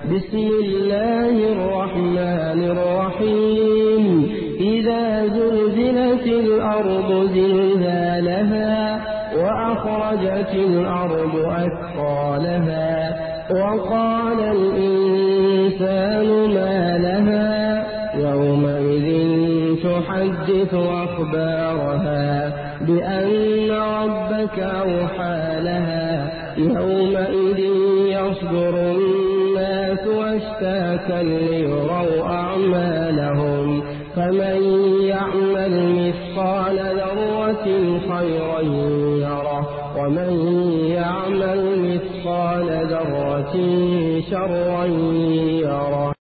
بسم الله الرحمن الرحيم إذا زلزلت الأرض زلزالها وأخرجت الأرض أثقالها وقال الإنسان ما لها يومئذ تحدث أخبارها بأن ربك أوحى لها يومئذ يصدر الناس أشتاتا ليروا أعمالهم فمن يعمل مثقال ذرة خيرا يره ومن يعمل مثقال ذرة شرا